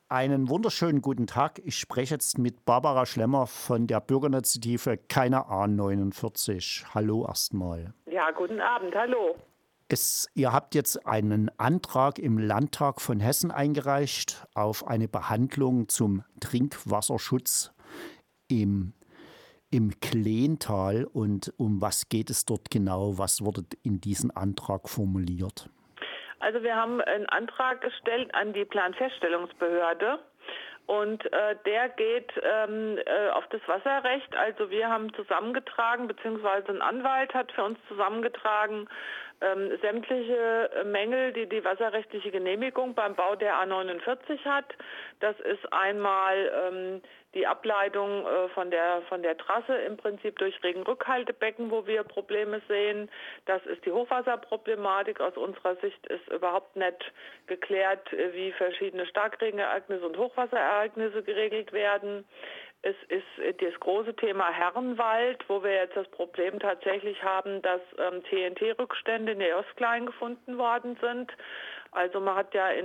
Einen wunderschönen guten Tag. Ich spreche jetzt mit Barbara Schlemmer von der Bürgerinitiative Keine A49. Hallo erstmal. Ja, guten Abend, hallo. Ihr habt jetzt einen Antrag im Landtag von Hessen eingereicht auf eine Behandlung zum Trinkwasserschutz im, im Kleental. Und um was geht es dort genau? Was wurde in diesem Antrag formuliert? Also wir haben einen Antrag gestellt an die Planfeststellungsbehörde und der geht auf das Wasserrecht. Also wir haben zusammengetragen, beziehungsweise ein Anwalt hat für uns zusammengetragen, sämtliche Mängel, die die wasserrechtliche Genehmigung beim Bau der A49 hat. Das ist einmal die Ableitung von der Trasse im Prinzip durch Regenrückhaltebecken, wo wir Probleme sehen. Das ist die Hochwasserproblematik. Aus unserer Sicht ist überhaupt nicht geklärt, wie verschiedene Starkregenereignisse und Hochwasserereignisse geregelt werden. Es ist das große Thema Herrenwald, wo wir jetzt das Problem tatsächlich haben, dass TNT-Rückstände in der Ostklein gefunden worden sind. Also man hat ja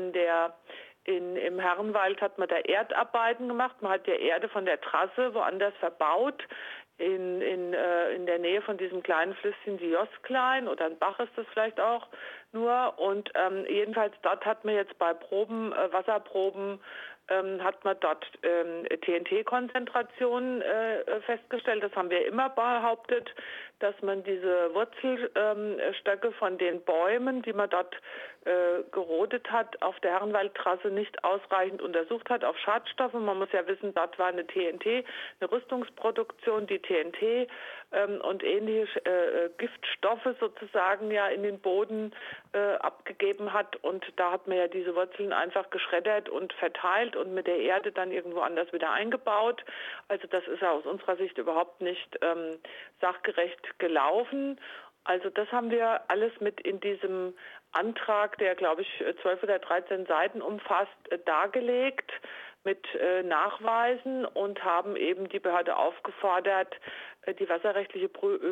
im Herrenwald hat man da Erdarbeiten gemacht. Man hat ja Erde von der Trasse woanders verbaut. In der Nähe von diesem kleinen Flüsschen, die Josklein, oder ein Bach ist das vielleicht auch nur. Und jedenfalls dort hat man jetzt bei Wasserproben, hat man dort TNT-Konzentrationen festgestellt. Das haben wir immer behauptet, dass man diese Wurzelstöcke von den Bäumen, die man dort gerodet hat, auf der Herrenwaldtrasse nicht ausreichend untersucht hat auf Schadstoffe. Man muss ja wissen, dort war eine Rüstungsproduktion, die TNT und ähnliche Giftstoffe sozusagen ja in den Boden abgegeben hat. Und da hat man ja diese Wurzeln einfach geschreddert und verteilt und mit der Erde dann irgendwo anders wieder eingebaut. Also das ist ja aus unserer Sicht überhaupt nicht sachgerecht gelaufen. Also das haben wir alles mit in diesem Antrag, der glaube ich 12 oder 13 Seiten umfasst, dargelegt mit Nachweisen und haben eben die Behörde aufgefordert, die wasserrechtliche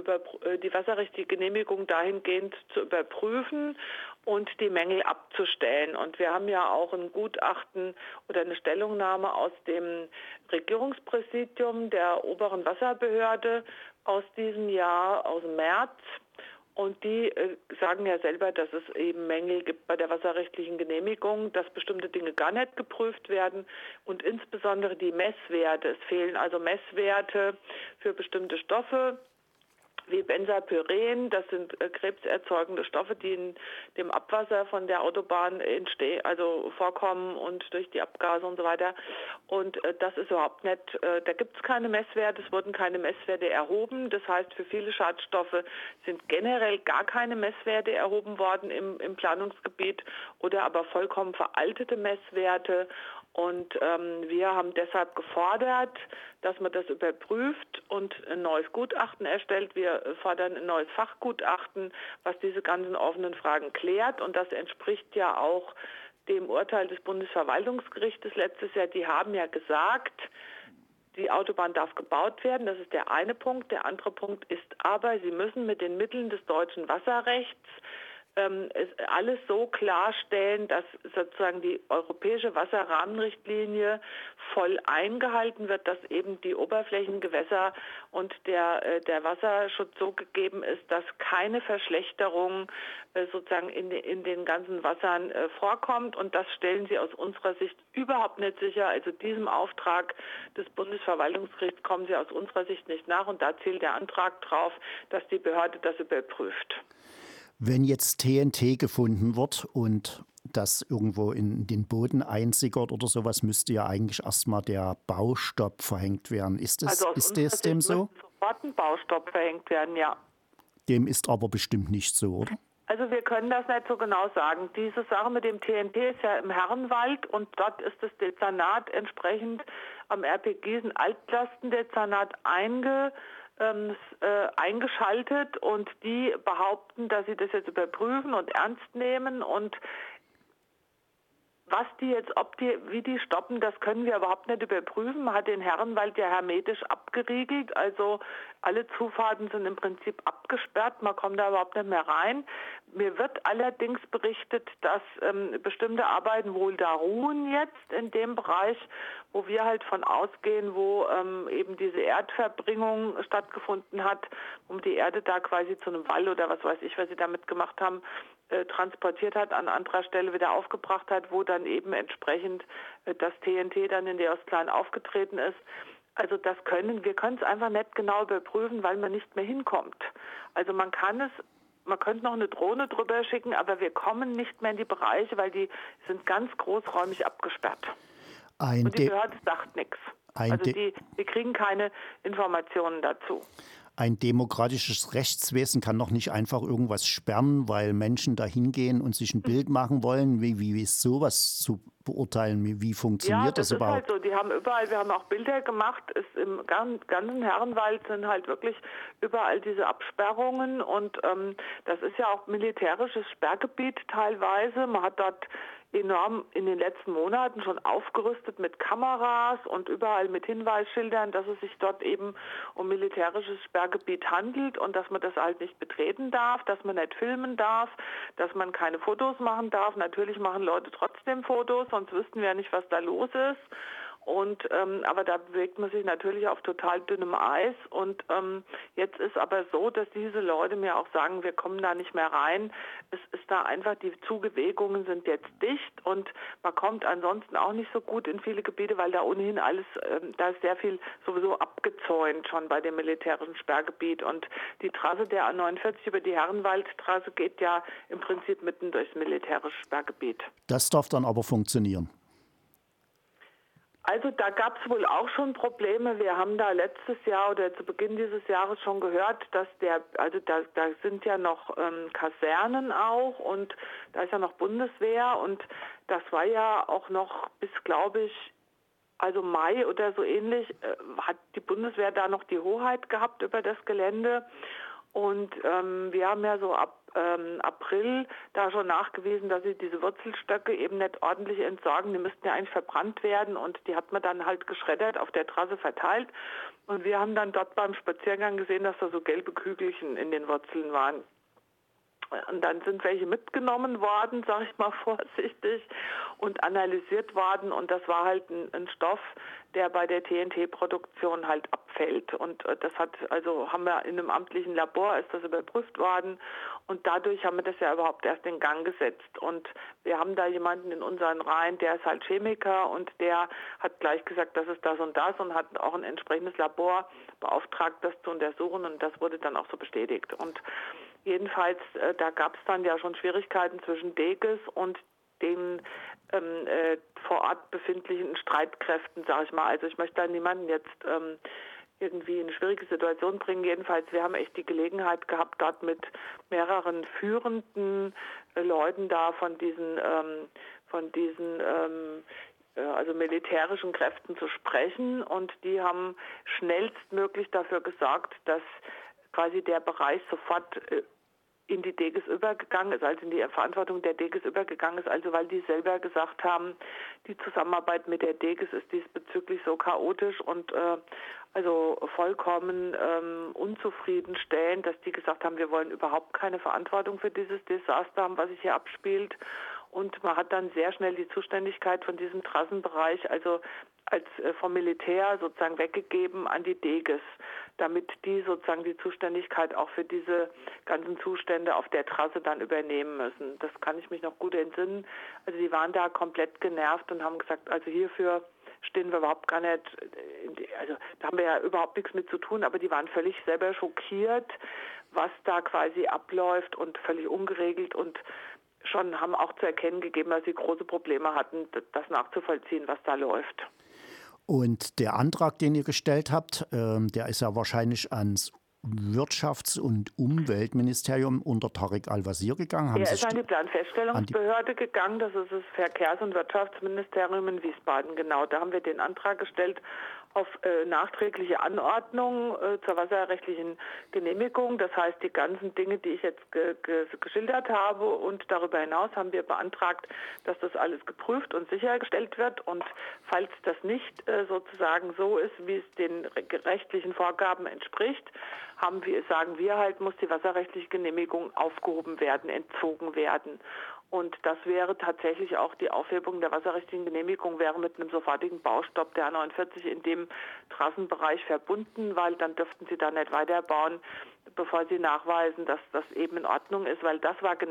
Genehmigung dahingehend zu überprüfen und die Mängel abzustellen. Und wir haben ja auch ein Gutachten oder eine Stellungnahme aus dem Regierungspräsidium der oberen Wasserbehörde aus diesem Jahr, aus dem März. Und die sagen ja selber, dass es eben Mängel gibt bei der wasserrechtlichen Genehmigung, dass bestimmte Dinge gar nicht geprüft werden und insbesondere die Messwerte. Es fehlen also Messwerte für bestimmte Stoffe wie Benzapyren. Das sind krebserzeugende Stoffe, die in dem Abwasser von der Autobahn vorkommen und durch die Abgase und so weiter. Und das ist überhaupt nicht, da gibt es keine Messwerte, es wurden keine Messwerte erhoben. Das heißt, für viele Schadstoffe sind generell gar keine Messwerte erhoben worden im Planungsgebiet oder aber vollkommen veraltete Messwerte. Und wir haben deshalb gefordert, dass man das überprüft und ein neues Gutachten erstellt. Wir fordern ein neues Fachgutachten, was diese ganzen offenen Fragen klärt. Und das entspricht ja auch dem Urteil des Bundesverwaltungsgerichtes letztes Jahr. Die haben ja gesagt, die Autobahn darf gebaut werden. Das ist der eine Punkt. Der andere Punkt ist aber, sie müssen mit den Mitteln des deutschen Wasserrechts alles so klarstellen, dass sozusagen die europäische Wasserrahmenrichtlinie voll eingehalten wird, dass eben die Oberflächengewässer und der Wasserschutz so gegeben ist, dass keine Verschlechterung sozusagen in den ganzen Wassern vorkommt. Und das stellen sie aus unserer Sicht überhaupt nicht sicher. Also diesem Auftrag des Bundesverwaltungsgerichts kommen sie aus unserer Sicht nicht nach. Und da zielt der Antrag drauf, dass die Behörde das überprüft. Wenn jetzt TNT gefunden wird und das irgendwo in den Boden einsickert oder sowas, müsste ja eigentlich erstmal der Baustopp verhängt werden. Ist das dem so? Müsste sofort ein Baustopp verhängt werden, ja. Dem ist aber bestimmt nicht so, oder? Also wir können das nicht so genau sagen. Diese Sache mit dem TNT ist ja im Herrenwald und dort ist das Dezernat entsprechend am RP Gießen Altlastendezernat eingeschaltet und die behaupten, dass sie das jetzt überprüfen und ernst nehmen und was die jetzt, wie die stoppen, das können wir überhaupt nicht überprüfen. Man hat den Herrenwald ja hermetisch abgeriegelt, also alle Zufahrten sind im Prinzip abgesperrt, man kommt da überhaupt nicht mehr rein. Mir wird allerdings berichtet, dass bestimmte Arbeiten wohl da ruhen jetzt in dem Bereich, wo wir halt von ausgehen, wo eben diese Erdverbringung stattgefunden hat, um die Erde da quasi zu einem Wall oder was weiß ich, was sie damit gemacht haben, transportiert hat, an anderer Stelle wieder aufgebracht hat, wo dann eben entsprechend das TNT dann in der Ostplan aufgetreten ist. Also wir können es einfach nicht genau überprüfen, weil man nicht mehr hinkommt. Also man könnte noch eine Drohne drüber schicken, aber wir kommen nicht mehr in die Bereiche, weil die sind ganz großräumig abgesperrt. Und die Behörde sagt nichts. Also wir kriegen keine Informationen dazu. Ein demokratisches Rechtswesen kann doch nicht einfach irgendwas sperren, weil Menschen da hingehen und sich ein Bild machen wollen. Wie ist sowas zu beurteilen? Wie funktioniert das überhaupt? Ja, das ist halt so. Die haben überall, wir haben auch Bilder gemacht, im ganzen Herrenwald sind halt wirklich überall diese Absperrungen und das ist ja auch militärisches Sperrgebiet teilweise. Man hat dort enorm in den letzten Monaten schon aufgerüstet mit Kameras und überall mit Hinweisschildern, dass es sich dort eben um militärisches Sperrgebiet handelt und dass man das halt nicht betreten darf, dass man nicht filmen darf, dass man keine Fotos machen darf. Natürlich machen Leute trotzdem Fotos, sonst wüssten wir ja nicht, was da los ist. Und aber da bewegt man sich natürlich auf total dünnem Eis. Und jetzt ist aber so, dass diese Leute mir auch sagen, wir kommen da nicht mehr rein. Es ist da einfach, die Zugewegungen sind jetzt dicht und man kommt ansonsten auch nicht so gut in viele Gebiete, weil da ohnehin alles, da ist sehr viel sowieso abgezäunt schon bei dem militärischen Sperrgebiet. Und die Trasse der A49 über die Herrenwaldstraße geht ja im Prinzip mitten durchs militärische Sperrgebiet. Das darf dann aber funktionieren. Also da gab es wohl auch schon Probleme. Wir haben da letztes Jahr oder zu Beginn dieses Jahres schon gehört, dass da sind ja noch Kasernen auch und da ist ja noch Bundeswehr und das war ja auch noch bis, glaube ich, also Mai oder so ähnlich, hat die Bundeswehr da noch die Hoheit gehabt über das Gelände. Und wir haben ja so ab April da schon nachgewiesen, dass sie diese Wurzelstöcke eben nicht ordentlich entsorgen. Die müssten ja eigentlich verbrannt werden und die hat man dann halt geschreddert auf der Trasse verteilt. Und wir haben dann dort beim Spaziergang gesehen, dass da so gelbe Kügelchen in den Wurzeln waren. Und dann sind welche mitgenommen worden, sage ich mal vorsichtig, und analysiert worden. Und das war halt ein Stoff, der bei der TNT-Produktion halt abfällt. Und das haben wir in einem amtlichen Labor, ist das überprüft worden. Und dadurch haben wir das ja überhaupt erst in Gang gesetzt. Und wir haben da jemanden in unseren Reihen, der ist halt Chemiker und der hat gleich gesagt, das ist das und hat auch ein entsprechendes Labor beauftragt, das zu untersuchen. Und das wurde dann auch so bestätigt. Und jedenfalls, da gab es dann ja schon Schwierigkeiten zwischen Deges und den vor Ort befindlichen Streitkräften, sage ich mal. Also ich möchte da niemanden jetzt irgendwie in eine schwierige Situation bringen. Jedenfalls, wir haben echt die Gelegenheit gehabt, dort mit mehreren führenden Leuten da von diesen also militärischen Kräften zu sprechen und die haben schnellstmöglich dafür gesorgt, dass quasi der Bereich sofort in die Deges übergegangen ist, also in die Verantwortung der Deges übergegangen ist, also weil die selber gesagt haben, die Zusammenarbeit mit der Deges ist diesbezüglich so chaotisch und also vollkommen unzufriedenstellend, dass die gesagt haben, wir wollen überhaupt keine Verantwortung für dieses Desaster haben, was sich hier abspielt. Und man hat dann sehr schnell die Zuständigkeit von diesem Trassenbereich, also als vom Militär sozusagen weggegeben an die Deges, damit die sozusagen die Zuständigkeit auch für diese ganzen Zustände auf der Trasse dann übernehmen müssen. Das kann ich mich noch gut entsinnen. Also die waren da komplett genervt und haben gesagt, also hierfür stehen wir überhaupt gar nicht, also da haben wir ja überhaupt nichts mit zu tun, aber die waren völlig selber schockiert, was da quasi abläuft und völlig ungeregelt und schon haben auch zu erkennen gegeben, dass sie große Probleme hatten, das nachzuvollziehen, was da läuft. Und der Antrag, den ihr gestellt habt, der ist ja wahrscheinlich ans Wirtschafts- und Umweltministerium unter Tarek Al-Wazir gegangen. Er ist an die Planfeststellungsbehörde gegangen, das ist das Verkehrs- und Wirtschaftsministerium in Wiesbaden, genau. Da haben wir den Antrag gestellt auf nachträgliche Anordnung zur wasserrechtlichen Genehmigung. Das heißt, die ganzen Dinge, die ich jetzt geschildert habe und darüber hinaus haben wir beantragt, dass das alles geprüft und sichergestellt wird. Und falls das nicht sozusagen so ist, wie es den rechtlichen Vorgaben entspricht, sagen wir halt, muss die wasserrechtliche Genehmigung aufgehoben werden, entzogen werden. Und das wäre tatsächlich auch die Aufhebung der wasserrechtlichen Genehmigung, wäre mit einem sofortigen Baustopp der A49 in dem Trassenbereich verbunden, weil dann dürften sie da nicht weiterbauen, bevor sie nachweisen, dass das eben in Ordnung ist, weil das war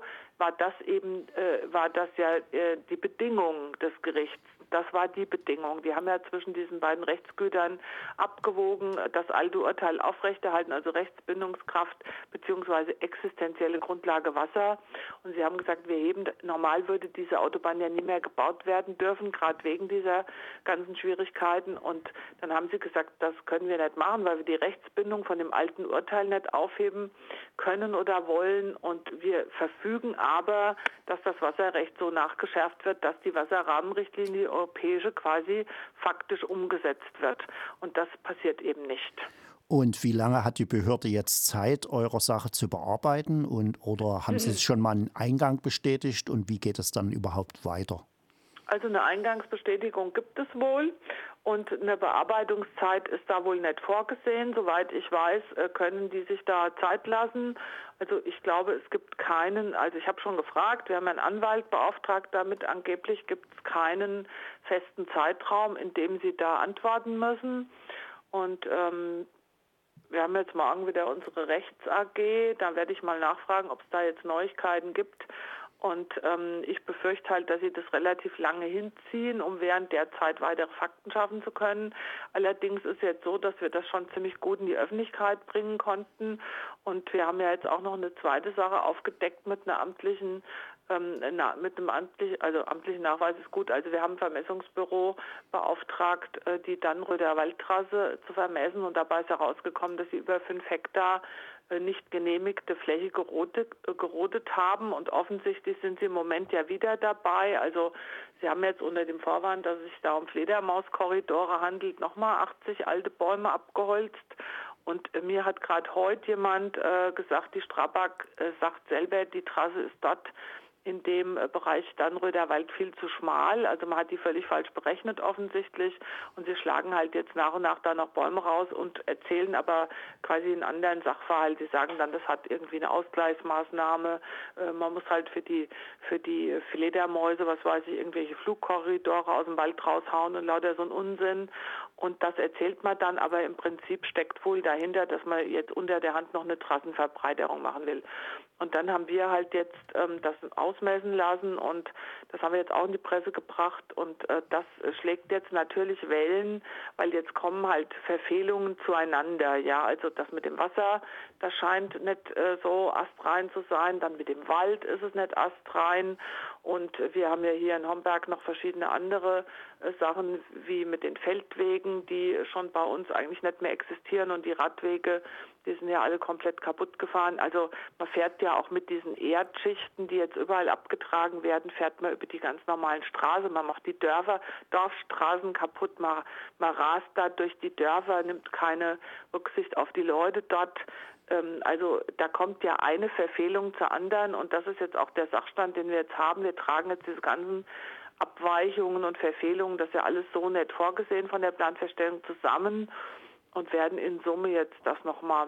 das ja die Bedingung des Gerichts. Das war die Bedingung. Die haben ja zwischen diesen beiden Rechtsgütern abgewogen, das alte Urteil aufrechterhalten, also Rechtsbindungskraft bzw. existenzielle Grundlage Wasser. Und sie haben gesagt, normal würde diese Autobahn ja nie mehr gebaut werden dürfen, gerade wegen dieser ganzen Schwierigkeiten. Und dann haben sie gesagt, das können wir nicht machen, weil wir die Rechtsbindung von dem alten Urteil nicht aufheben können oder wollen. Und wir verfügen aber, dass das Wasserrecht so nachgeschärft wird, dass die Wasserrahmenrichtlinie, die europäische, quasi faktisch umgesetzt wird. Und das passiert eben nicht. Und wie lange hat die Behörde jetzt Zeit, eure Sache zu bearbeiten? Oder haben Sie schon mal einen Eingang bestätigt? Und wie geht es dann überhaupt weiter? Also eine Eingangsbestätigung gibt es wohl und eine Bearbeitungszeit ist da wohl nicht vorgesehen. Soweit ich weiß, können die sich da Zeit lassen. Also ich glaube, es gibt keinen, also ich habe schon gefragt, wir haben einen Anwalt beauftragt damit, angeblich gibt es keinen festen Zeitraum, in dem sie da antworten müssen. Und wir haben jetzt morgen wieder unsere Rechts-AG, da werde ich mal nachfragen, ob es da jetzt Neuigkeiten gibt. Und ich befürchte halt, dass sie das relativ lange hinziehen, um während der Zeit weitere Fakten schaffen zu können. Allerdings ist jetzt so, dass wir das schon ziemlich gut in die Öffentlichkeit bringen konnten. Und wir haben ja jetzt auch noch eine zweite Sache aufgedeckt mit einer amtlichen amtlichen Nachweis ist gut. Also wir haben ein Vermessungsbüro beauftragt, die Dannenröder Waldtrasse zu vermessen. Und dabei ist herausgekommen, dass sie über 5 Hektar nicht genehmigte Fläche gerodet haben. Und offensichtlich sind sie im Moment ja wieder dabei. Also sie haben jetzt unter dem Vorwand, dass es sich da um Fledermauskorridore handelt, nochmal 80 alte Bäume abgeholzt. Und mir hat gerade heute jemand gesagt, die Strabag sagt selber, die Trasse ist dort in dem Bereich Dannenröder Wald viel zu schmal. Also man hat die völlig falsch berechnet offensichtlich und sie schlagen halt jetzt nach und nach da noch Bäume raus und erzählen aber quasi einen anderen Sachverhalt. Die sagen dann, das hat irgendwie eine Ausgleichsmaßnahme. Man muss halt für die Fledermäuse, was weiß ich, irgendwelche Flugkorridore aus dem Wald raushauen und lauter so ein Unsinn. Und das erzählt man dann, aber im Prinzip steckt wohl dahinter, dass man jetzt unter der Hand noch eine Trassenverbreiterung machen will. Und dann haben wir halt jetzt das ausmessen lassen und das haben wir jetzt auch in die Presse gebracht und das schlägt jetzt natürlich Wellen, weil jetzt kommen halt Verfehlungen zueinander. Ja, also das mit dem Wasser, das scheint nicht so astrein zu sein, dann mit dem Wald ist es nicht astrein und wir haben ja hier in Homberg noch verschiedene andere Sachen wie mit den Feldwegen, die schon bei uns eigentlich nicht mehr existieren und die Radwege, die sind ja alle komplett kaputt gefahren. Also man fährt ja auch mit diesen Erdschichten, die jetzt überall abgetragen werden, fährt man über die ganz normalen Straßen. Man macht die Dorfstraßen kaputt, man rast da durch die Dörfer, nimmt keine Rücksicht auf die Leute dort. Also da kommt ja eine Verfehlung zur anderen und das ist jetzt auch der Sachstand, den wir jetzt haben. Wir tragen jetzt diese ganzen Abweichungen und Verfehlungen, das ist ja alles so nicht vorgesehen von der Planfeststellung zusammen und werden in Summe jetzt das nochmal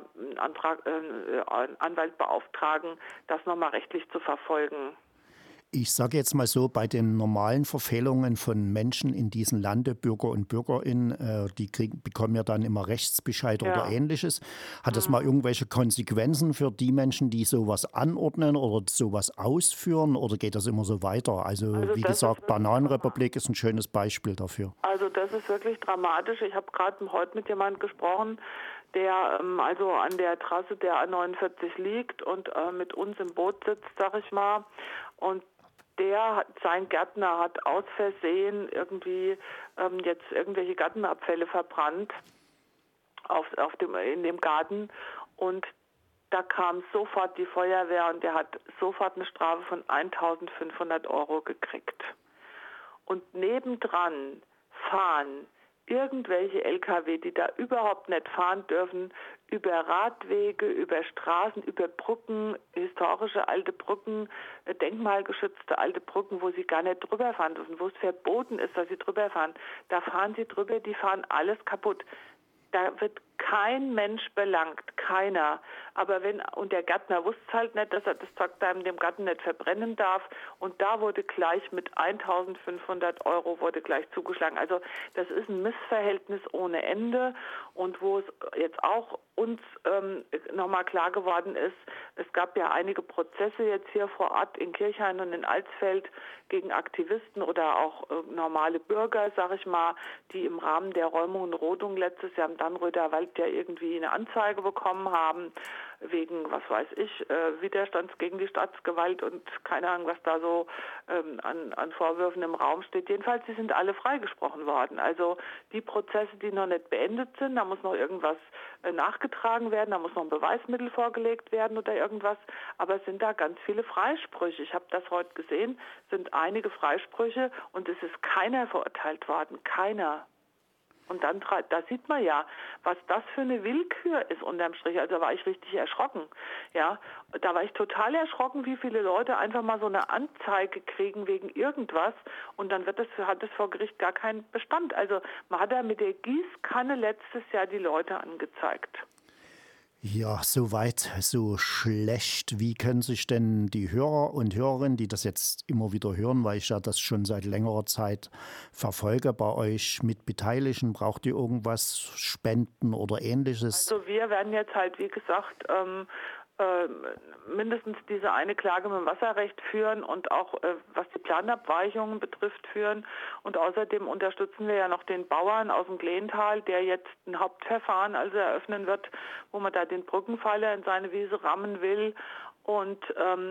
einen Anwalt beauftragen, das nochmal rechtlich zu verfolgen. Ich sage jetzt mal so, bei den normalen Verfehlungen von Menschen in diesem Lande, Bürger und Bürgerinnen, bekommen ja dann immer Rechtsbescheid oder Ähnliches. Hat das mal irgendwelche Konsequenzen für die Menschen, die sowas anordnen oder sowas ausführen oder geht das immer so weiter? Also wie gesagt, Bananenrepublik ist ein schönes Beispiel dafür. Also das ist wirklich dramatisch. Ich habe gerade heute mit jemandem gesprochen, der also an der Trasse der A49 liegt und mit uns im Boot sitzt, sag ich mal. Und sein Gärtner hat aus Versehen irgendwie jetzt irgendwelche Gartenabfälle verbrannt in dem Garten und da kam sofort die Feuerwehr und der hat sofort eine Strafe von 1.500 € gekriegt. Und nebendran fahren irgendwelche LKW, die da überhaupt nicht fahren dürfen, über Radwege, über Straßen, über Brücken, historische alte Brücken, denkmalgeschützte alte Brücken, wo sie gar nicht drüber fahren dürfen, wo es verboten ist, dass sie drüber fahren. Da fahren sie drüber, die fahren alles kaputt. Da wird kein Mensch belangt, keiner. Aber und der Gärtner wusste halt nicht, dass er das Zeug da in dem Garten nicht verbrennen darf. Und da wurde gleich mit 1.500 € wurde gleich zugeschlagen. Also das ist ein Missverhältnis ohne Ende. Und wo es jetzt auch uns nochmal klar geworden ist, es gab ja einige Prozesse jetzt hier vor Ort in Kirchhain und in Alsfeld gegen Aktivisten oder auch normale Bürger, sag ich mal, die im Rahmen der Räumung und Rodung letztes Jahr im Dannröder Wald ja irgendwie eine Anzeige bekommen haben, wegen, was weiß ich, Widerstands gegen die Staatsgewalt und keine Ahnung, was da so an Vorwürfen im Raum steht. Jedenfalls, die sind alle freigesprochen worden. Also die Prozesse, die noch nicht beendet sind, da muss noch irgendwas nachgetragen werden, da muss noch ein Beweismittel vorgelegt werden oder irgendwas, aber es sind da ganz viele Freisprüche. Ich habe das heute gesehen, sind einige Freisprüche und es ist keiner verurteilt worden, keiner. Und dann, da sieht man ja, was das für eine Willkür ist unterm Strich. Also da war ich richtig erschrocken. Ja, da war ich total erschrocken, wie viele Leute einfach mal so eine Anzeige kriegen wegen irgendwas und dann hat es vor Gericht gar keinen Bestand. Also man hat da mit der Gießkanne letztes Jahr die Leute angezeigt. Ja, so weit, so schlecht. Wie können sich denn die Hörer und Hörerinnen, die das jetzt immer wieder hören, weil ich ja das schon seit längerer Zeit verfolge, bei euch mit beteiligen? Braucht ihr irgendwas, Spenden oder Ähnliches? Also wir werden jetzt halt, wie gesagt, mindestens diese eine Klage mit dem Wasserrecht führen und auch was die Planabweichungen betrifft führen. Und außerdem unterstützen wir ja noch den Bauern aus dem Gleental, der jetzt ein Hauptverfahren also eröffnen wird, wo man da den Brückenpfeiler in seine Wiese rammen will. Und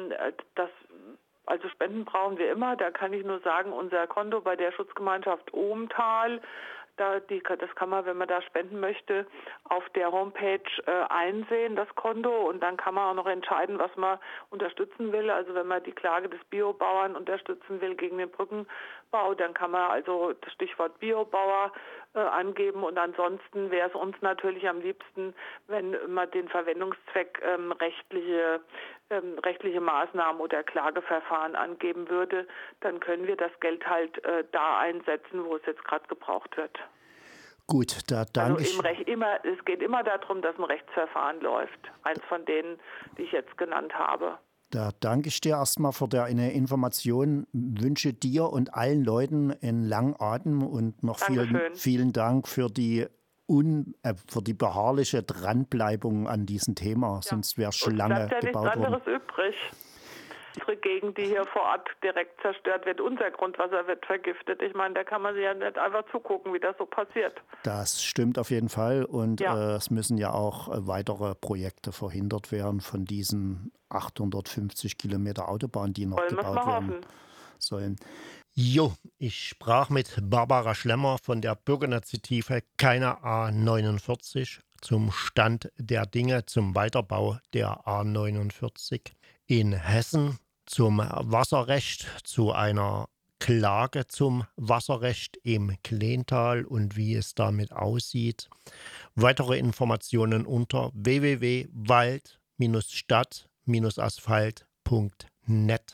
also Spenden brauchen wir immer. Da kann ich nur sagen, unser Konto bei der Schutzgemeinschaft Ohmtal, das kann man, wenn man da spenden möchte, auf der Homepage einsehen, das Konto. Und dann kann man auch noch entscheiden, was man unterstützen will. Also wenn man die Klage des Biobauern unterstützen will gegen den Brückenbau, dann kann man also das Stichwort Biobauer angeben. Und ansonsten wäre es uns natürlich am liebsten, wenn man den Verwendungszweck rechtliche Maßnahmen oder Klageverfahren angeben würde. Dann können wir das Geld halt da einsetzen, wo es jetzt gerade gebraucht wird. Gut, da danke ich. Es geht immer darum, dass ein Rechtsverfahren läuft. Eins von denen, die ich jetzt genannt habe. Da danke ich dir erstmal für deine Information. Wünsche dir und allen Leuten einen langen Atem und noch vielen Dank für die beharrliche Dranbleibung an diesem Thema. Ja. Sonst wäre es schon lange gebaut worden. Es bleibt ja nichts anderes übrig. Unsere Gegend, die hier vor Ort direkt zerstört wird, unser Grundwasser wird vergiftet. Ich meine, da kann man sich ja nicht einfach zugucken, wie das so passiert. Das stimmt auf jeden Fall und es müssen ja auch weitere Projekte verhindert werden von diesen 850 Kilometer Autobahn, die noch gebaut werden sollen. Jo, ich sprach mit Barbara Schlemmer von der Bürgerinitiative Keine A49 zum Stand der Dinge zum Weiterbau der A49 in Hessen, zum Wasserrecht, zu einer Klage zum Wasserrecht im Gleental und wie es damit aussieht. Weitere Informationen unter www.wald-stadt-asphalt.net.